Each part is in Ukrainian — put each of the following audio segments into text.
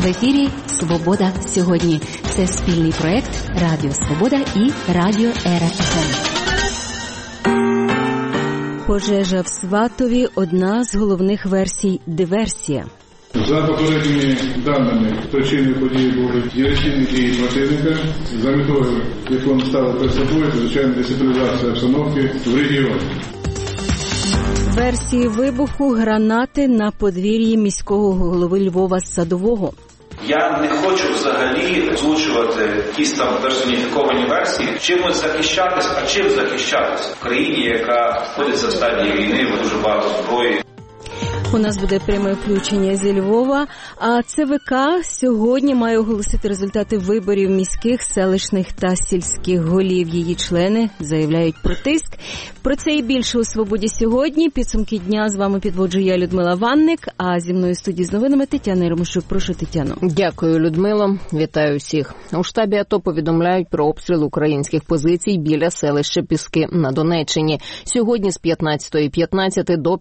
В ефірі «Свобода сьогодні». Це спільний проект Радіо Свобода і Радіо Ера ФМ. Пожежа в Сватові – одна з головних версій – диверсія. За попередніми даними, причиною події були диверсійні дії противника, за метою, яку він ставив перед собою, звичайно, дестабілізація обстановки в регіоні. Версії вибуху гранати на подвір'ї міського голови Львова Садового. Я не хочу взагалі озвучувати якісь там персоніфіковані версії, чимось захищатись, а чим захищатись в країні, яка знаходиться в стадії війни, дуже багато зброї. У нас буде пряме включення зі Львова, а ЦВК сьогодні має оголосити результати виборів міських, селищних та сільських голів. Її члени заявляють про тиск. Про це і більше у «Свободі сьогодні». Підсумки дня з вами підводжу я, Людмила Ванник, а зі мною в студії з новинами Тетяна Єрмощук. Прошу, Тетяно. Дякую, Людмила. Вітаю всіх. У штабі АТО повідомляють про обстріл українських позицій біля селища Піски на Донеччині. Сьогодні з 15:15 до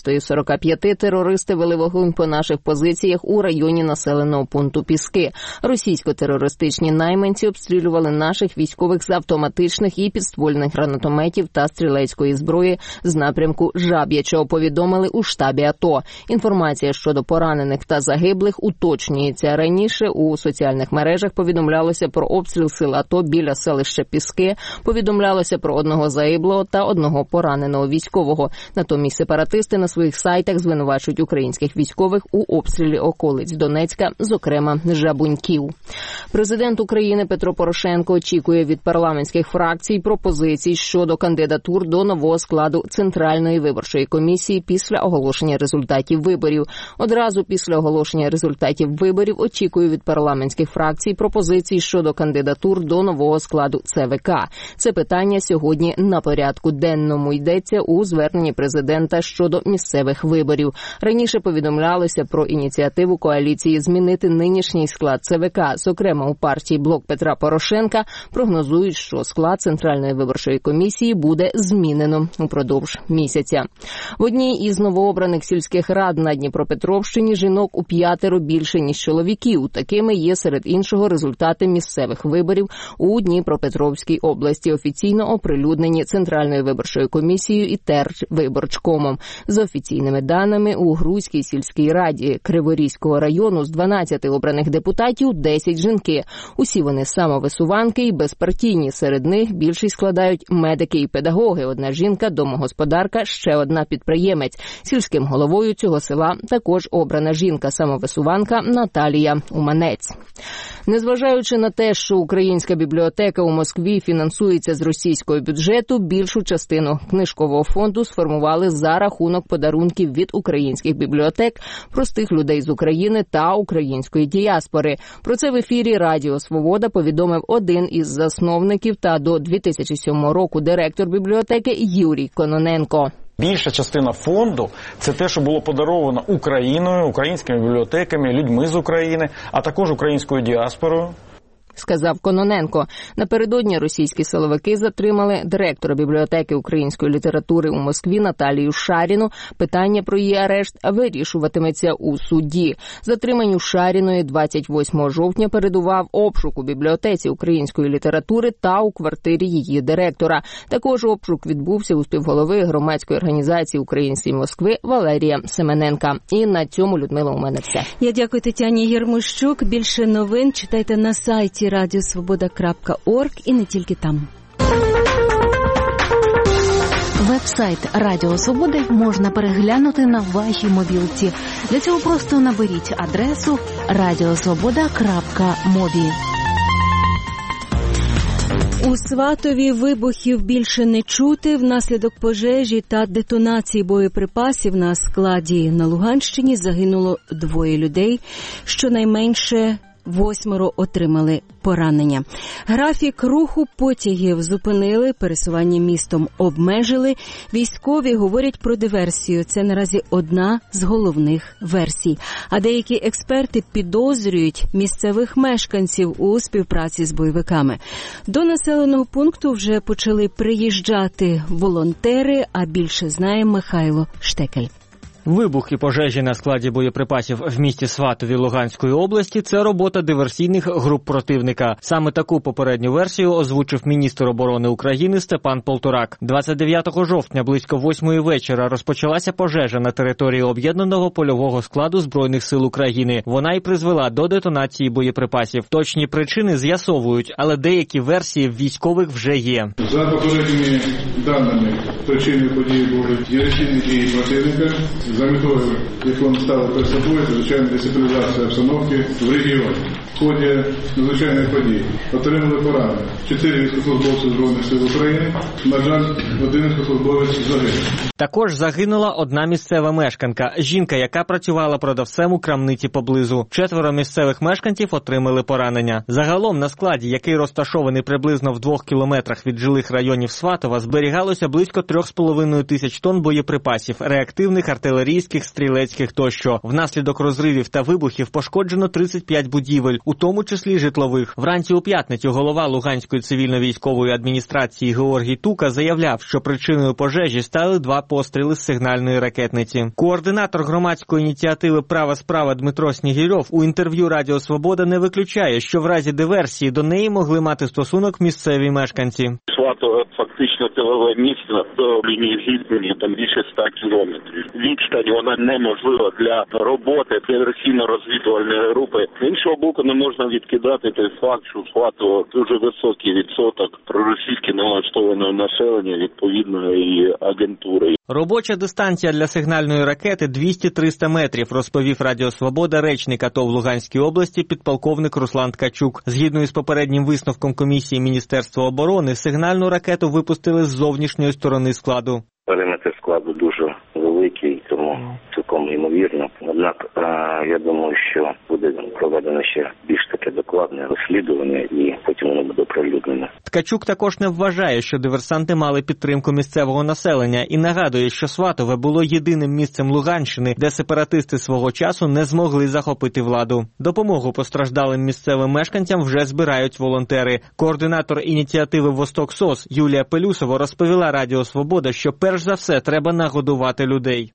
15:45 терористи вели вогонь по наших позиціях у районі населеного пункту Піски. Російсько-терористичні найманці обстрілювали наших військових з автоматичних і підствольних гранатометів та стрілецької зброї з напрямку Жаб'ячого, повідомили у штабі АТО. Інформація щодо поранених та загиблих уточнюється. Раніше у соціальних мережах повідомлялося про обстріл сил АТО біля селища Піски, повідомлялося про одного загиблого та одного пораненого військового. Натомість сепаратисти на своїх сайтах звинувачують українських військових у обстрілі околиць Донецька, зокрема Жабуньків. Президент України Петро Порошенко очікує від парламентських фракцій пропозицій щодо кандидатур до нового складу Центральної виборчої комісії після оголошення результатів виборів. Одразу після оголошення результатів виборів очікує від парламентських фракцій пропозицій щодо кандидатур до нового складу ЦВК. Це питання сьогодні на порядку денному, йдеться у зверненні президента щодо місцевих виборів. Раніше повідомлялося про ініціативу коаліції змінити нинішній склад ЦВК. Зокрема, у партії «Блок Петра Порошенка» прогнозують, що склад Центральної виборчої комісії буде змінено упродовж місяця. В одній із новообраних сільських рад на Дніпропетровщині жінок у 5 більше, ніж чоловіків. Такими є, серед іншого, результати місцевих виборів у Дніпропетровській області, офіційно оприлюднені Центральною виборчою комісією і Тервиборчкомом. За офіційними даними, у Грузькій сільській раді Криворізького району з 12 обраних депутатів 10 жінки. Усі вони самовисуванки і безпартійні. Серед них більшість складають медики і педагоги. Одна жінка, домогосподарка, ще одна підприємець. Сільським головою цього села також обрана жінка-самовисуванка Наталія Уманець. Незважаючи на те, що українська бібліотека у Москві фінансується з російського бюджету, більшу частину книжкового фонду сформували за рахунок подарунків від українських бібліотек, простих людей з України та української діаспори. Про це в ефірі Радіо Свобода повідомив один із засновників та до 2007 року директор бібліотеки Юрій Кононенко. Більша частина фонду – це те, що було подаровано Україною, українськими бібліотеками, людьми з України, а також українською діаспорою. Сказав Кононенко. Напередодні російські силовики затримали директора бібліотеки української літератури у Москві Наталію Шаріну. Питання про її арешт вирішуватиметься у суді. Затриманню Шаріної 28 жовтня передував обшук у бібліотеці української літератури та у квартирі її директора. Також обшук відбувся у співголови громадської організації «Українці Москви» Валерія Семененка. І на цьому, Людмила, у мене все. Я дякую Тетяні Єрмощук. Більше новин читайте на сайті radiosvoboda.org і не тільки там. Веб-сайт Радіо Свободи можна переглянути на вашій мобілці. Для цього просто наберіть адресу radiosvoboda.mobi. У Сватові вибухів більше не чути. Внаслідок пожежі та детонації боєприпасів на складі на Луганщині загинуло 2 людей, щонайменше 8 отримали поранення. Графік руху потягів зупинили, пересування містом обмежили. Військові говорять про диверсію. Це наразі одна з головних версій. А деякі експерти підозрюють місцевих мешканців у співпраці з бойовиками. До населеного пункту вже почали приїжджати волонтери, а більше знає Михайло Штекель. Вибух і пожежі на складі боєприпасів в місті Сватові Луганської області – це робота диверсійних груп противника. Саме таку попередню версію озвучив міністр оборони України Степан Полторак. 29 жовтня близько 8-ї вечора розпочалася пожежа на території об'єднаного польового складу Збройних сил України. Вона й призвела до детонації боєприпасів. Точні причини з'ясовують, але деякі версії в військових вже є. За попередніми даними, причиною події були диверсійні дії противника, за метою, яку він ставив перед собою, звичайно, дестабілізація обстановки в регіоні. В ході надзвичайних подій отримали поранення 4 військовослужбовці Збройних сил України, на жаль, 1 військовослужбовець загинув. Також загинула одна місцева мешканка, жінка, яка працювала продавцем у крамниці поблизу. 4 місцевих мешканців отримали поранення. Загалом на складі, який розташований приблизно в 2 кілометрах від жилих районів Сватова, зберігалося близько 3,5 тисяч тонн боєприпасів, реактивних, артилерійських, стрілецьких тощо. Внаслідок розривів та вибухів пошкоджено 35 будівель, у тому числі житлових. Вранці у п'ятницю голова Луганської цивільно-військової адміністрації Георгій Тука заявляв, що причиною пожежі стали 2 постріли з сигнальної ракетниці. Координатор громадської ініціативи «Права справа» Дмитро Снігірьов у інтерв'ю Радіо Свобода не виключає, що в разі диверсії до неї могли мати стосунок місцеві мешканці. Сватове фактично тилове місце до лінії зіткнення, там більше 100 кілометрів. Відстань вона неможлива для роботи диверсійно-розвідувальної групи. З іншого боку, не можна відкидати той факт, що в Сватово дуже високий відсоток проросійськи налаштованого населення відповідної агентури. Робоча дистанція для сигнальної ракети 200-300 метрів, розповів Радіо Свобода речник АТО в Луганській області підполковник Руслан Ткачук. Згідно із попереднім висновком комісії Міністерства оборони, сигнальну ракету випустили з зовнішньої сторони складу. Периметр складу дуже великий, тому цілком ймовірно. Однак, я думаю, що буде проведено ще більш таке докладне розслідування і потім воно буде оприлюднено. Ткачук також не вважає, що диверсанти мали підтримку місцевого населення і нагадує, що Сватове було єдиним місцем Луганщини, де сепаратисти свого часу не змогли захопити владу. Допомогу постраждалим місцевим мешканцям вже збирають волонтери. Координатор ініціативи «Восток СОС» Юлія Пелюсова розповіла Радіо Свобода, що перш за все треба нагодувати людей.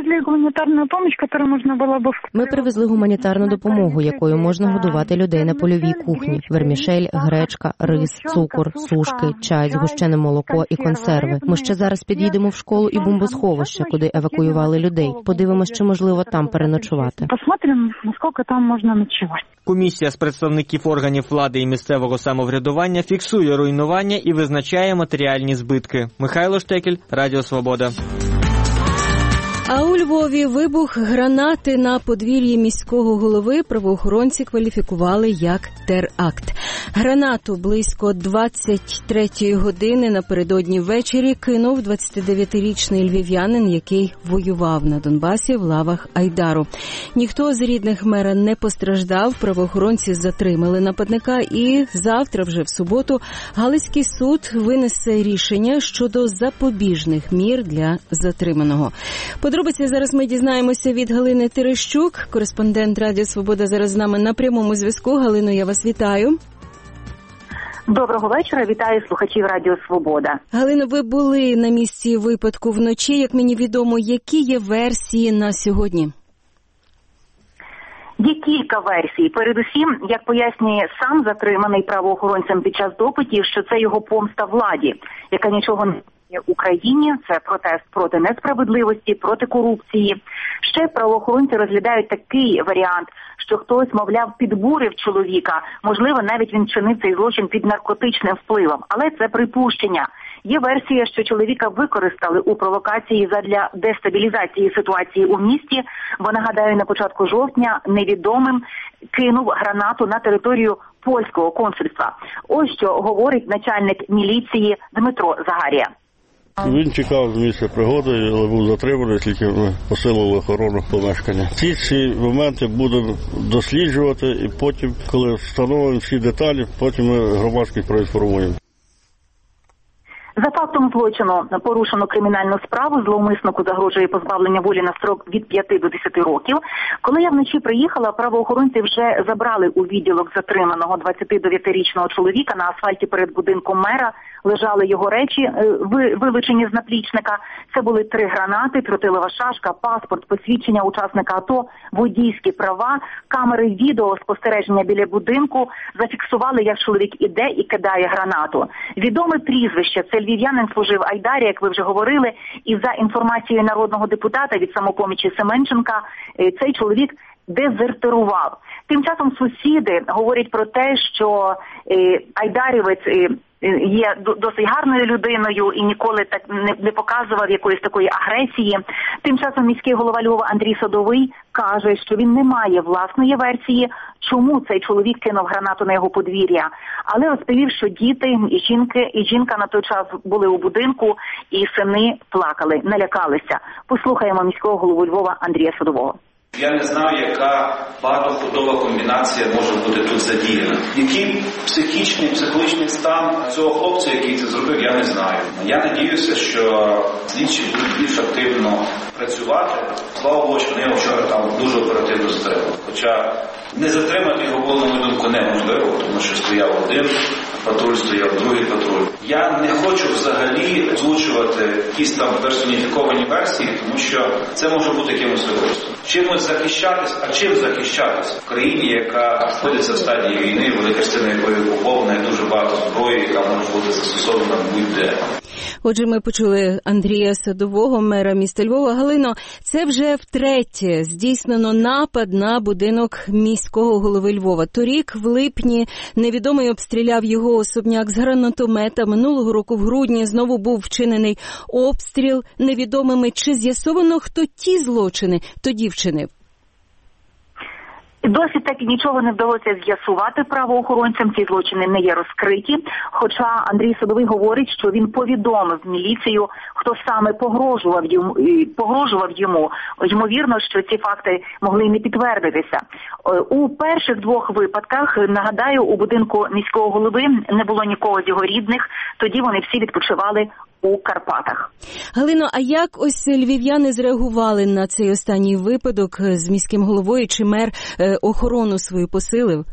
Ми привезли гуманітарну допомогу, якою можна годувати людей на польовій кухні. Вермішель, гречка, рис, цукор, сушки, чай, згущене молоко і консерви. Ми ще зараз під'їдемо в школу і бомбосховище, куди евакуювали людей. Подивимось, чи можливо там переночувати. Посмотрим, наскільки там можна ночувати. Комісія з представників органів влади і місцевого самоврядування фіксує руйнування і визначає матеріальні збитки. Михайло Штекель, Радіо Свобода. А у Львові вибух гранати на подвір'ї міського голови правоохоронці кваліфікували як теракт. Гранату близько 23-ї години напередодні ввечері кинув 29-річний львів'янин, який воював на Донбасі в лавах Айдару. Ніхто з рідних мера не постраждав, правоохоронці затримали нападника і завтра, вже в суботу, Галицький суд винесе рішення щодо запобіжних мір для затриманого. Подробиці зараз ми дізнаємося від Галини Терещук, кореспондент Радіо Свобода зараз з нами на прямому зв'язку. Галино, я вас вітаю. Доброго вечора, вітаю слухачів Радіо Свобода. Галино, ви були на місці випадку вночі, як мені відомо, які є версії на сьогодні? Є кілька версій. Передусім, як пояснює сам затриманий правоохоронцем під час допитів, що це його помста владі, яка нічого не Україні, це протест проти несправедливості, проти корупції. Ще правоохоронці розглядають такий варіант, що хтось, мовляв, підбурив чоловіка, можливо, навіть він чинив цей злочин під наркотичним впливом, але це припущення. Є версія, що чоловіка використали у провокації задля дестабілізації ситуації у місті, бо, нагадаю, на початку жовтня невідомим кинув гранату на територію польського консульства. Ось що говорить начальник міліції Дмитро Загарія. Він чекав з місця пригоди, але був затриманий, тільки ми посилили охорону помешкання. Ці всі моменти будемо досліджувати і потім, коли встановимо всі деталі, потім ми громадськість проінформуємо. За фактом злочину порушено кримінальну справу, зловмиснику загрожує позбавлення волі на строк від 5 до 10 років. Коли я вночі приїхала, правоохоронці вже забрали у відділок затриманого 29-річного чоловіка. На асфальті перед будинком мера лежали його речі, вилучені з наплічника. Це були 3 гранати, тротилова шашка, паспорт, посвідчення учасника АТО, водійські права. Камери відеоспостереження біля будинку зафіксували, як чоловік іде і кидає гранату. Відоме прізвище – це львів'янин служив Айдарі, як ви вже говорили, і за інформацією народного депутата від «Самопомічі» Семенченка, цей чоловік дезертирував. Тим часом сусіди говорять про те, що айдарівець є досить гарною людиною і ніколи так не показував якоїсь такої агресії. Тим часом міський голова Львова Андрій Садовий каже, що він не має власної версії, чому цей чоловік кинув гранату на його подвір'я. Але розповів, що діти і жінка на той час були у будинку, і сини плакали, налякалися. Послухаємо міського голову Львова Андрія Садового. Я не знаю, яка багатоходова комбінація може бути тут задіяна. Який психологічний стан цього хлопця, який це зробив, я не знаю. Я надіюся, що слідчі будуть більш активно працювати. Слава Богу, що вони його вчора там дуже оперативно затримали. Хоча не затримати його було, на мою думку, неможливо, тому що стояв один патруль, стояв другий патруль. Я не хочу взагалі озвучувати якісь там персоніфіковані версії, тому що це може бути якимось виборством. Чимось захищатись, а чим захищатись? В країні, яка знаходиться в стадії війни, велика частина якої окупована, і дуже багато зброї, яка може бути застосована будь-де. Отже, ми почули Андрія Садового, мера міста Львова. Галино, це вже втретє здійснено напад на будинок міського голови Львова. Торік, в липні, невідомий обстріляв його особняк з гранатомета. Минулого року, в грудні, знову був вчинений обстріл невідомими. Чи з'ясовано, хто ті злочини тоді вчинив? Досі так і нічого не вдалося з'ясувати правоохоронцям, ці злочини не є розкриті, хоча Андрій Садовий говорить, що він повідомив міліцію, хто саме погрожував йому. Ймовірно, що ці факти могли не підтвердитися. У перших 2 випадках, нагадаю, у будинку міського голови не було нікого з його рідних, тоді вони всі відпочивали у Карпатах. Галино, а як ось львів'яни зреагували на цей останній випадок з міським головою? Чи мер охорону свою посилив?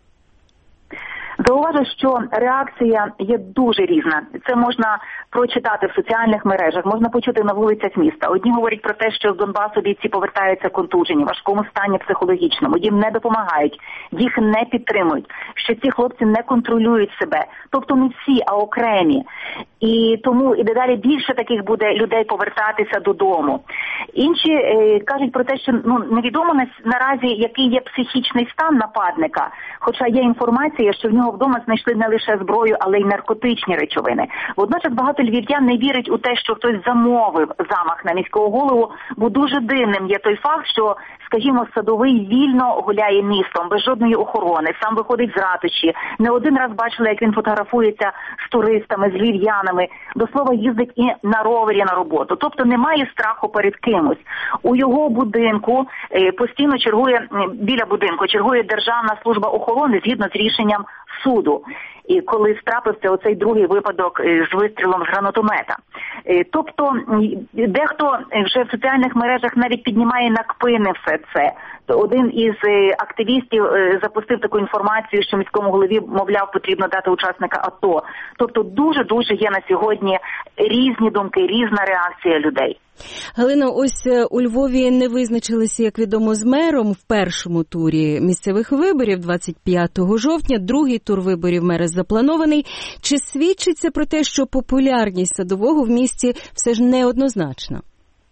Зауважу, що реакція є дуже різна. Це можна прочитати в соціальних мережах, можна почути на вулицях міста. Одні говорять про те, що з Донбасу бійці повертаються контужені, в важкому стані психологічному, їм не допомагають, їх не підтримують, що ці хлопці не контролюють себе. Тобто не всі, а окремі. І тому і дедалі більше таких буде людей повертатися додому. Інші кажуть про те, що невідомо наразі, який є психічний стан нападника, хоча є інформація, що в нього вдома знайшли не лише зброю, але й наркотичні речовини. Водночас багато львів'ян не вірить у те, що хтось замовив замах на міського голову, бо дуже дивним є той факт, що, скажімо, Садовий вільно гуляє містом, без жодної охорони, сам виходить з ратуші. Не один раз бачили, як він фотографується з туристами, з львів'янами, до слова, їздить і на ровері на роботу. Тобто немає страху перед кимось. У його будинку постійно біля будинку чергує Державна служба охорони згідно з рішенням суду. І коли трапився оцей другий випадок з вистрілом з гранатомета. Тобто дехто вже в соціальних мережах навіть піднімає на кпини все це. Один із активістів запустив таку інформацію, що міському голові, мовляв, потрібно дати учасника АТО. Тобто дуже-дуже є на сьогодні різні думки, різна реакція людей. Галино, ось у Львові не визначилися, як відомо, з мером в першому турі місцевих виборів 25 жовтня. Другий тур виборів мера запланований. Чи свідчить це про те, що популярність Садового в місті все ж неоднозначна?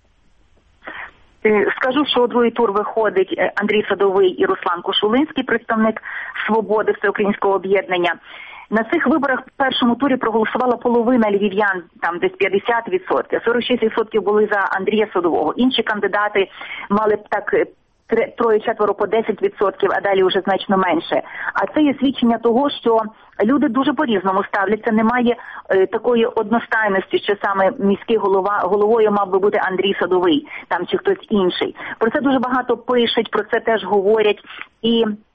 Скажу, що у другий тур виходить Андрій Садовий і Руслан Кошулинський, представник «Свободи» Всеукраїнського об'єднання. На цих виборах в першому турі проголосувала половина львів'ян, там десь 50%. 46% були за Андрія Садового. Інші кандидати мали б так 3-4 по 10%, а далі вже значно менше. А це є свідчення того, що люди дуже по-різному ставляться. Немає такої одностайності, що саме міський головою мав би бути Андрій Садовий, там чи хтось інший. Про це дуже багато пишуть, про це теж говорять. І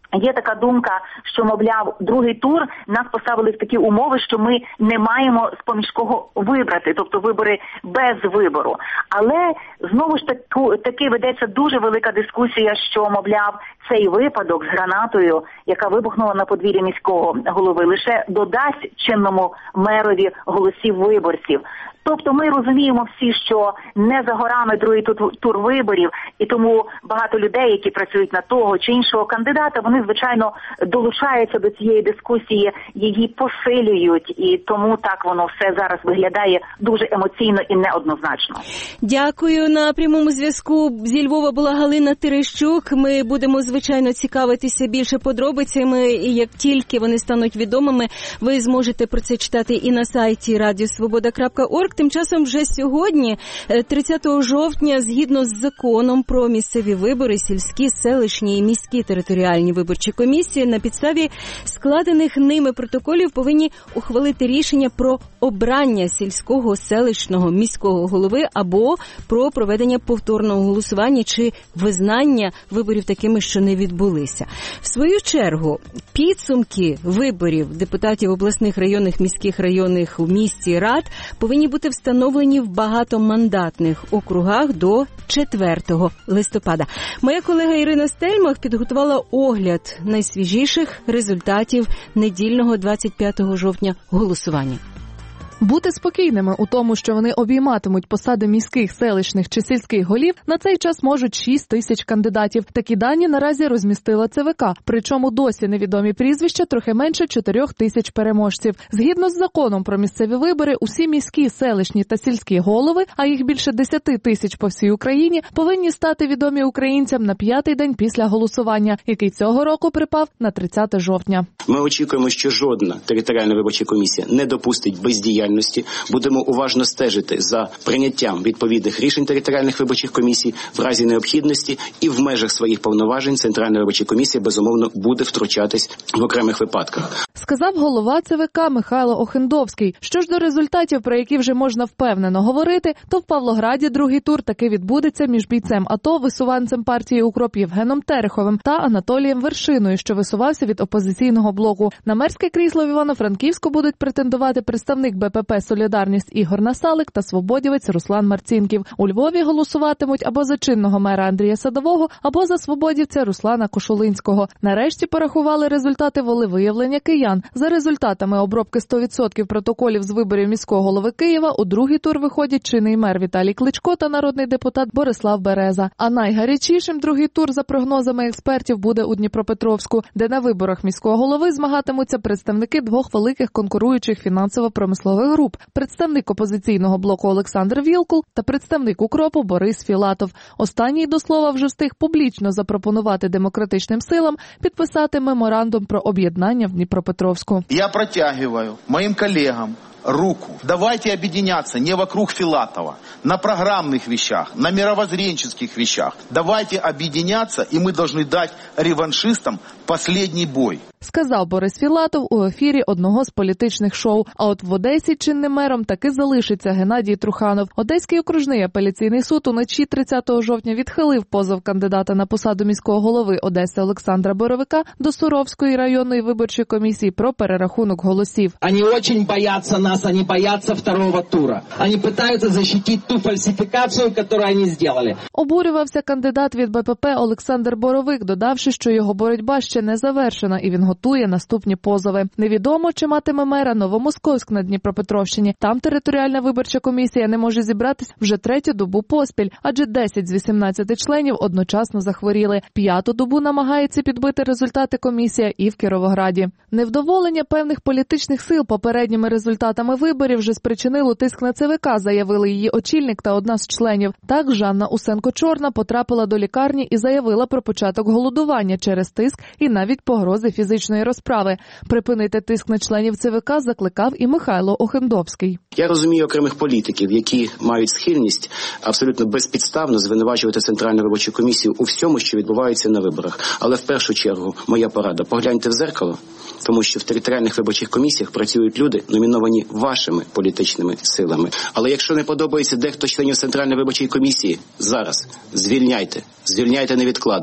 Є така думка, що, мовляв, другий тур нас поставили в такі умови, що ми не маємо з-поміж кого вибрати, тобто вибори без вибору. Але знову ж таки ведеться дуже велика дискусія, що, мовляв, цей випадок з гранатою, яка вибухнула на подвір'ї міського голови, лише додасть чинному мерові голосів виборців. Тобто ми розуміємо всі, що не за горами другий тур виборів, і тому багато людей, які працюють на того чи іншого кандидата, вони, звичайно, долучаються до цієї дискусії, її посилюють, і тому так воно все зараз виглядає дуже емоційно і неоднозначно. Дякую. На прямому зв'язку зі Львова була Галина Терещук. Ми будемо, звичайно, цікавитися більше подробицями, і як тільки вони стануть відомими, ви зможете про це читати і на сайті radiosvoboda.org. Тим часом вже сьогодні, 30 жовтня, згідно з законом про місцеві вибори, сільські, селищні і міські територіальні виборчі комісії на підставі складених ними протоколів повинні ухвалити рішення про обрання сільського, селищного, міського голови або про проведення повторного голосування чи визнання виборів такими, що не відбулися. В свою чергу, підсумки виборів депутатів обласних, районних, міських, районних у місті рад повинні бути встановлені в багатомандатних округах до 4 листопада. Моя колега Ірина Стельмах підготувала огляд найсвіжіших результатів недільного 25 жовтня голосування. Бути спокійними у тому, що вони обійматимуть посади міських, селищних чи сільських голів, на цей час можуть 6 тисяч кандидатів. Такі дані наразі розмістила ЦВК, причому досі невідомі прізвища трохи менше 4 тисяч переможців. Згідно з законом про місцеві вибори, усі міські, селищні та сільські голови, а їх більше 10 тисяч по всій Україні, повинні стати відомі українцям на 5-й день після голосування, який цього року припав на 30 жовтня. Ми очікуємо, що жодна територіальна виборча комісія не допустить бездіяльності. Будемо уважно стежити за прийняттям відповідних рішень територіальних виборчих комісій в разі необхідності, і в межах своїх повноважень Центральна виборча комісія, безумовно, буде втручатись в окремих випадках. Сказав голова ЦВК Михайло Охендовський. Що ж до результатів, про які вже можна впевнено говорити, то в Павлограді другий тур таки відбудеться між бійцем АТО, висуванцем партії «Укроп» Євгеном Тереховим та Анатолієм Вершиною, що висувався від опозиційного блоку. На мерське крісло в Івано-Франківську будуть претендувати представник БПП «Солідарність» Ігор Насалик та свободівець Руслан Марцінків. У Львові голосуватимуть або за чинного мера Андрія Садового, або за свободівця Руслана Кошулинського. Нарешті порахували результати волевиявлення киян. За результатами обробки 100% протоколів з виборів міського голови Києва у другий тур виходять чинний мер Віталій Кличко та народний депутат Борислав Береза. А найгарячішим другий тур, за прогнозами експертів, буде у Дніпропетровську, де на виборах міського голови змагатимуться представники двох великих конкуруючих фінансово-промислових груп – представник опозиційного блоку Олександр Вілкул та представник «Укропу» Борис Філатов. Останній, до слова, вже встиг публічно запропонувати демократичним силам підписати меморандум про об'єднання в Дніпропетровську. Я протягиваю моїм колегам руку. Давайте объединяться не вокруг Филатова, на программных вещах, на мировоззренческих вещах. Давайте объединяться, и мы должны дать реваншистам последний бой. Сказав Борис Філатов у ефірі одного з політичних шоу. А от в Одесі чинним мером таки залишиться Геннадій Труханов. Одеський окружний апеляційний суд уночі 30 жовтня відхилив позов кандидата на посаду міського голови Одеси Олександра Боровика до Суровської районної виборчої комісії про перерахунок голосів. Вони дуже бояться нас, вони бояться другого тура. Вони намагаються захистити ту фальсифікацію, яку вони зробили. Обурювався кандидат від БПП Олександр Боровик, додавши, що його боротьба ще не завершена і він готує наступні позови. Невідомо, чи матиме мера Новомосковськ на Дніпропетровщині. Там територіальна виборча комісія не може зібратись вже 3-ю добу поспіль, адже 10 з 18 членів одночасно захворіли. 5-ту добу намагається підбити результати комісія і в Кіровограді. Невдоволення певних політичних сил попередніми результатами виборів вже спричинило тиск на ЦВК, заявили її очільник та одна з членів. Так, Жанна Усенко-Чорна потрапила до лікарні і заявила про початок голодування через тиск і навіть погрози фізичної розправи. Припинити тиск на членів ЦВК закликав і Михайло Охендовський. Я розумію окремих політиків, які мають схильність абсолютно безпідставно звинувачувати Центральну виборчу комісію у всьому, що відбувається на виборах. Але в першу чергу моя порада – погляньте в дзеркало, тому що в територіальних виборчих комісіях працюють люди, номіновані вашими політичними силами. Але якщо не подобається дехто членів Центральної виборчої комісії, зараз звільняйте невідкладно.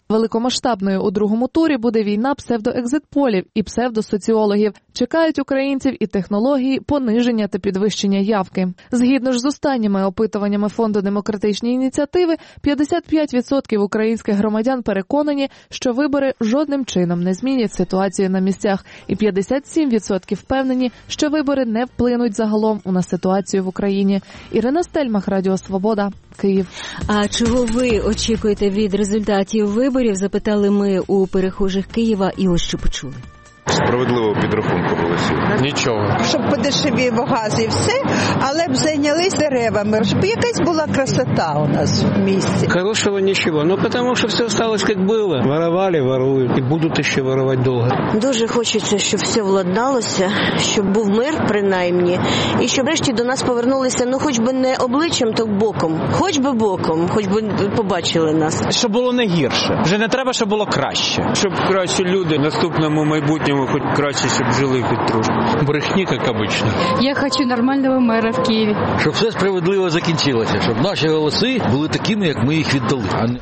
Великомасштабною у другому турі буде війна псевдоекзитполів і псевдосоціологів. Чекають українців і технології пониження та підвищення явки. Згідно ж з останніми опитуваннями Фонду демократичні ініціативи, 55% українських громадян переконані, що вибори жодним чином не змінять ситуацію на місцях, і 57% впевнені, що вибори не вплинуть загалом на ситуацію в Україні. Ірина Стельмах, Радіо Свобода, Київ. А чого ви очікуєте від результатів виборів, запитали ми у перехожих Києва, і ось що почули. Справедливого підрахунку голосів. Нічого. Щоб подешевів газ і все, але б зайнялись деревами, щоб якась була красота у нас в місті. Хорошего ничего, но потому что все осталось как было. Воровали, воруют и будут ще воровать довго. Дуже хочеться, щоб все владналося, щоб був мир принаймні, і щоб врешті до нас повернулися, ну хоч би не обличчям, то боком. Хоч би боком, хоч би побачили нас. Щоб було не гірше. Вже не треба, щоб було краще. Щоб краще люди в наступному майбутньому хоч краще, щоб жили хоч трошки. Брехні, як обично. Я хочу нормального мера в Києві. Щоб все справедливо закінчилося, щоб наші голоси були такими, як ми їх віддали.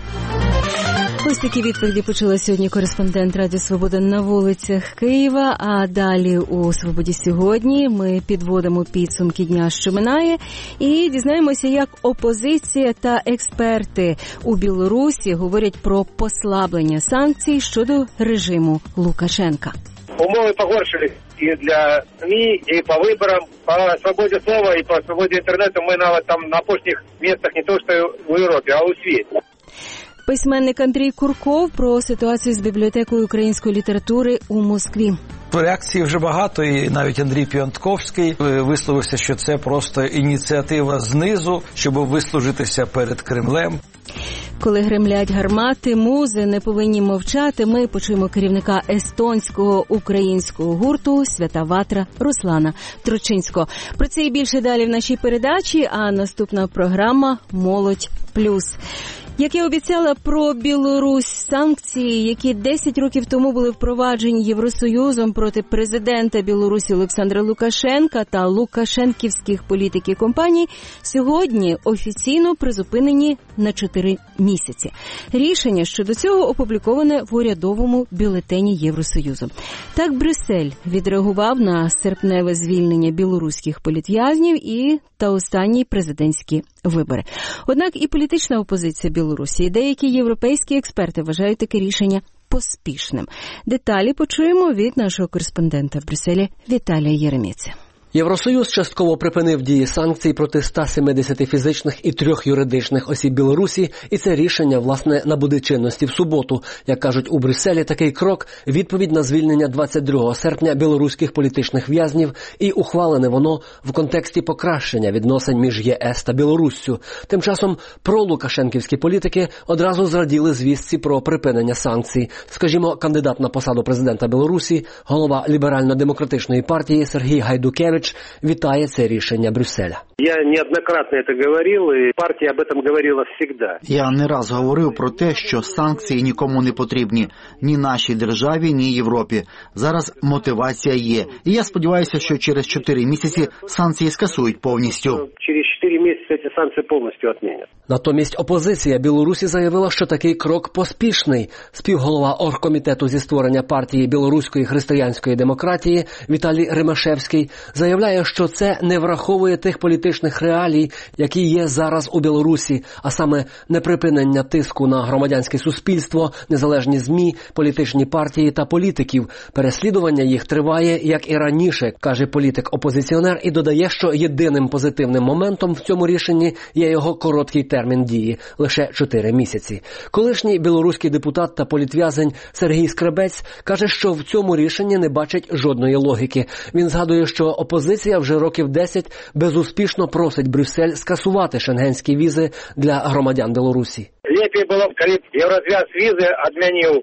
Ось такі відповіді почула сьогодні кореспондент Радіо Свобода на вулицях Києва. А далі у «Свободі сьогодні» ми підводимо підсумки дня, що минає, і дізнаємося, як опозиція та експерти у Білорусі говорять про послаблення санкцій щодо режиму Лукашенка. Умови погоршились і для СМІ, і по виборам, по свободі слова, і по свободі інтернету. Ми навіть там на опошніх місцях не то, що в Європі, а у світі. Письменник Андрій Курков про ситуацію з бібліотекою української літератури у Москві. Реакції вже багато, і навіть Андрій Піонтковський висловився, що це просто ініціатива знизу, щоб вислужитися перед Кремлем. Коли гремлять гармати, музи не повинні мовчати. Ми почуємо керівника естонського українського гурту «Свята Ватра» Руслана Трочинського. Про це і більше далі в нашій передачі, а наступна програма «Молодь плюс». Як я обіцяла, про Білорусь, санкції, які 10 років тому були впроваджені Євросоюзом проти президента Білорусі Олександра Лукашенка та лукашенківських політиків компаній, сьогодні офіційно призупинені на 4 місяці. Рішення щодо цього опубліковане в урядовому бюлетені Євросоюзу. Так Брюссель відреагував на серпневе звільнення білоруських політв'язнів та останні президентські вибори. Однак і політична опозиція Білорусі, і деякі європейські експерти вважають таке рішення поспішним. Деталі почуємо від нашого кореспондента в Брюсселі Віталія Єреміця. Євросоюз частково припинив дії санкцій проти 170 фізичних і 3 юридичних осіб Білорусі, і це рішення, власне, набуде чинності в суботу. Як кажуть у Брюсселі, такий крок – відповідь на звільнення 22 серпня білоруських політичних в'язнів, і ухвалене воно в контексті покращення відносин між ЄС та Білоруссю. Тим часом пролукашенківські політики одразу зраділи звістці про припинення санкцій. Скажімо, кандидат на посаду президента Білорусі, голова ліберально-демократичної партії Сергій Гайдукевич вітає це рішення Брюсселя. Я неоднократно це говорив, і партія об этом говорила завжди. Я не раз говорив про те, що санкції нікому не потрібні. Ні нашій державі, ні Європі. Зараз мотивація є. І я сподіваюся, що через 4 місяці санкції скасують повністю. Через 4 місяці ці санкції повністю відмінять. Натомість опозиція Білорусі заявила, що такий крок поспішний. Співголова оргкомітету зі створення партії білоруської християнської демократії Віталій Римашевський заявляє, що це не враховує тих політичних реалій, які є зараз у Білорусі, а саме неприпинення тиску на громадянське суспільство, незалежні ЗМІ, політичні партії та політиків. Переслідування їх триває, як і раніше, каже політик-опозиціонер, і додає, що єдиним позитивним моментом в цьому рішенні є його короткий термін дії – лише 4 місяці. Колишній білоруський депутат та політв'язень Сергій Скребець каже, що в цьому рішенні не бачить жодної логіки. Він згадує, що опозиція вже років 10 безуспішно просить Брюссель скасувати шенгенські візи для громадян Білорусі. Ліпше було б, коли Єврозв'яз візи відмінив.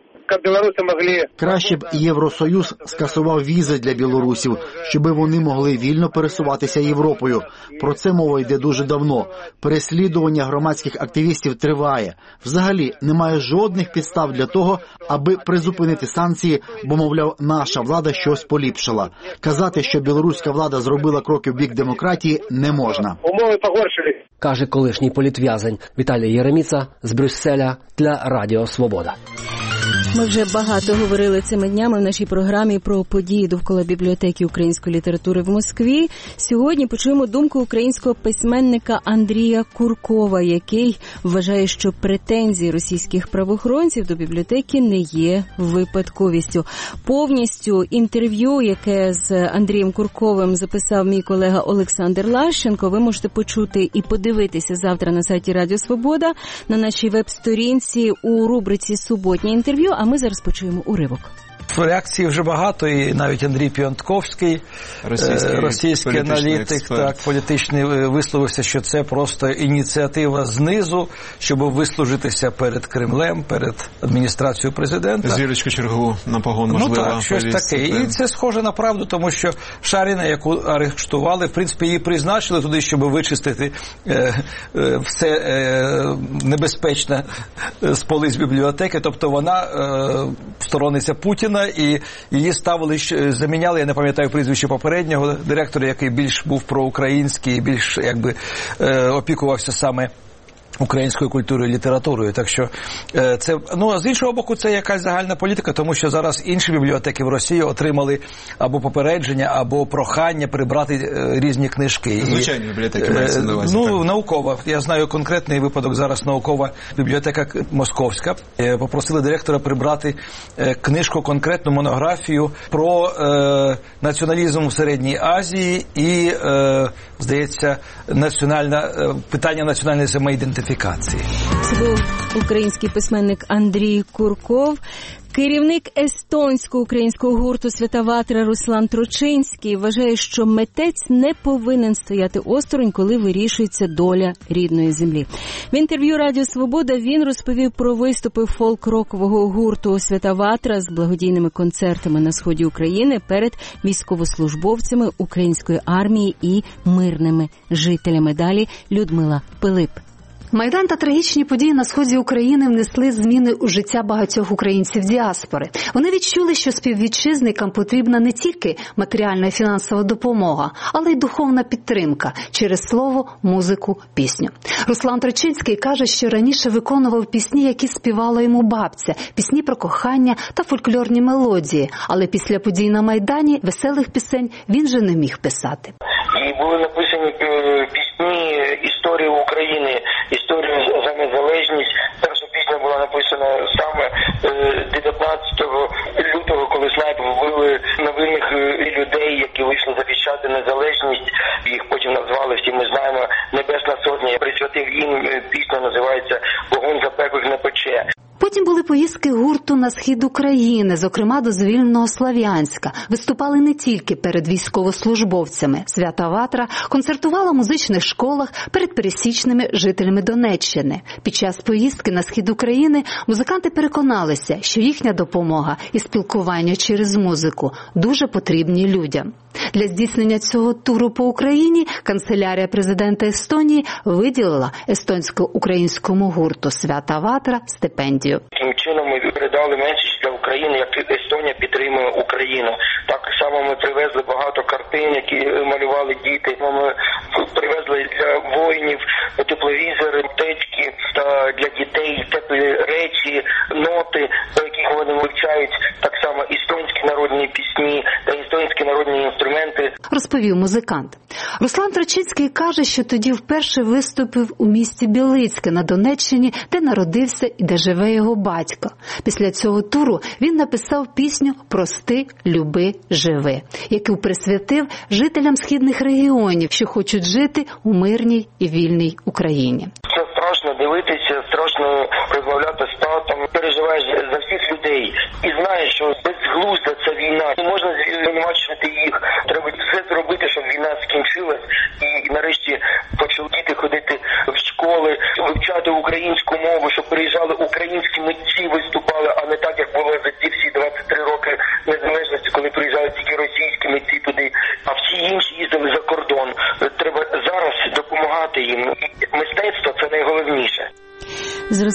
Краще б Євросоюз скасував візи для білорусів, щоб вони могли вільно пересуватися Європою. Про це мова йде дуже давно. Переслідування громадських активістів триває. Взагалі, немає жодних підстав для того, аби призупинити санкції, бо, мовляв, наша влада щось поліпшила. Казати, що білоруська влада зробила кроки в бік демократії, не можна. Умови погоршили, каже колишній політв'язень Віталій Єреміца з Брюсселя для Радіо Свобода. Ми вже багато говорили цими днями в нашій програмі про події довкола бібліотеки української літератури в Москві. Сьогодні почуємо думку українського письменника Андрія Куркова, який вважає, що претензії російських правоохоронців до бібліотеки не є випадковістю. Повністю інтерв'ю, яке з Андрієм Курковим записав мій колега Олександр Лащенко, ви можете почути і подивитися завтра на сайті Радіо Свобода, на нашій веб-сторінці у рубриці «Суботнє інтерв'ю», а ми зараз почуємо уривок. Реакції вже багато, і навіть Андрій Піонтковський, російський аналітик, політичний, висловився, що це просто ініціатива знизу, щоб вислужитися перед Кремлем, перед адміністрацією президента. Зірочку чергову на погон, можливо. Ну так, щось таке. І це схоже на правду, тому що Шаріна, яку арештували, в принципі, її призначили туди, щоб вичистити все небезпечне з полиць бібліотеки, тобто вона сторонниця Путіна, і її ставили, заміняли, я не пам'ятаю прізвище попереднього директора, який більш був проукраїнський, більш якби опікувався саме українською культурою і літературою. Так що це, ну, а з іншого боку, це якась загальна політика, тому що зараз інші бібліотеки в Росії отримали або попередження, або прохання прибрати різні книжки. Звичайні бібліотеки мається на увазі. Ну, наукова. Я знаю конкретний випадок зараз, наукова бібліотека московська. Попросили директора прибрати книжку, конкретну монографію про націоналізм у Середній Азії і, здається, питання національної самоідентифікації. Це був український письменник Андрій Курков. Керівник естонського українського гурту «Свята Ватра» Руслан Трочинський вважає, що митець не повинен стояти осторонь, коли вирішується доля рідної землі. В інтерв'ю Радіо Свобода він розповів про виступи фолк-рокового гурту «Свята Ватра» з благодійними концертами на сході України перед військовослужбовцями української армії і мирними жителями. Далі Людмила Пилип. Майдан та трагічні події на сході України внесли зміни у життя багатьох українців діаспори. Вони відчули, що співвітчизникам потрібна не тільки матеріальна і фінансова допомога, але й духовна підтримка через слово, музику, пісню. Руслан Трочинський каже, що раніше виконував пісні, які співала йому бабця, пісні про кохання та фольклорні мелодії, але після подій на Майдані веселих пісень він вже не міг писати. І були написані пісні історії України, історію за незалежність. Перша пісня була написана саме 19 лютого, коли снайпери вбили невинних людей, які вийшли захищати незалежність. Їх потім назвали, всі ми знаємо, Небесна Сотня. Присвятив їм, пісня називається «Вогонь запеклих не пече». Потім були поїздки гурту на схід України, зокрема до звільненого Слов'янська. Виступали не тільки перед військовослужбовцями. «Свята Ватра» концертувала в музичних школах перед пересічними жителями Донеччини. Під час поїздки на схід України музиканти переконалися, що їхня допомога і спілкування через музику дуже потрібні людям. Для здійснення цього туру по Україні канцелярія президента Естонії виділила естонсько-українському гурту «Свята Ватра» стипендію. Таким чином ми передали меседж для України, як Естонія підтримує Україну. Так само ми привезли багато картин, які малювали діти. Ми привезли для воїнів тепловізори, аптечки та для дітей теплі речі, ноти, по яких вони вивчають так само естонські народні пісні та естонські народні інструменти. Розповів музикант. Руслан Трочинський каже, що тоді вперше виступив у місті Білицьке на Донеччині, де народився і де живе його батько. Після цього туру він написав пісню «Прости, люби, живи», яку присвятив жителям східних регіонів, що хочуть жити у мирній і вільній Україні. Це страшно дивитися, страшно розмовляти з татом, переживаєш за всіх людей і знаєш, що безглузда ця війна, не можна звинувачувати їх, треба все зробити, щоб війна скінчилась і нарешті почали діти ходити в школи, вивчати українську мову, щоб приїжджали українські митці, виступали, а не так, як було за ці всі 23 роки незалежності, коли приїжджали тільки російські митці туди, а всі інші їздили за кордон. Треба зараз допомагати їм. Мистецтво – це найголовніше. З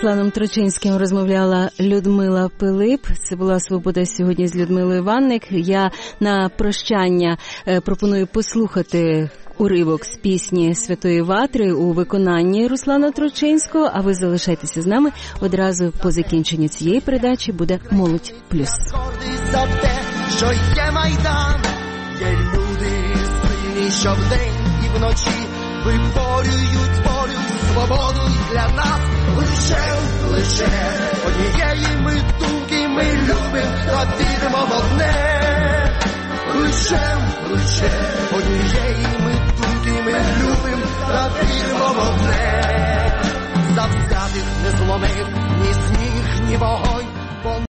Русланом Трочинським розмовляла Людмила Пилип. Це була «Свобода сьогодні» з Людмилою Ванник. Я на прощання пропоную послухати уривок з пісні «Святої Ватри» у виконанні Руслана Трочинського, а ви залишайтеся з нами. Одразу по закінченню цієї передачі буде «Молодь плюс». За те, що є Майдан, є люди сильні, що вдень і вночі виборюють волю, свободу для нас. Лише однієї ми думки ми любим та віримо в одне. Лише однієї ми думки ми любим та віримо в одне. Завзятих не зломив ні сніг, ні вогонь.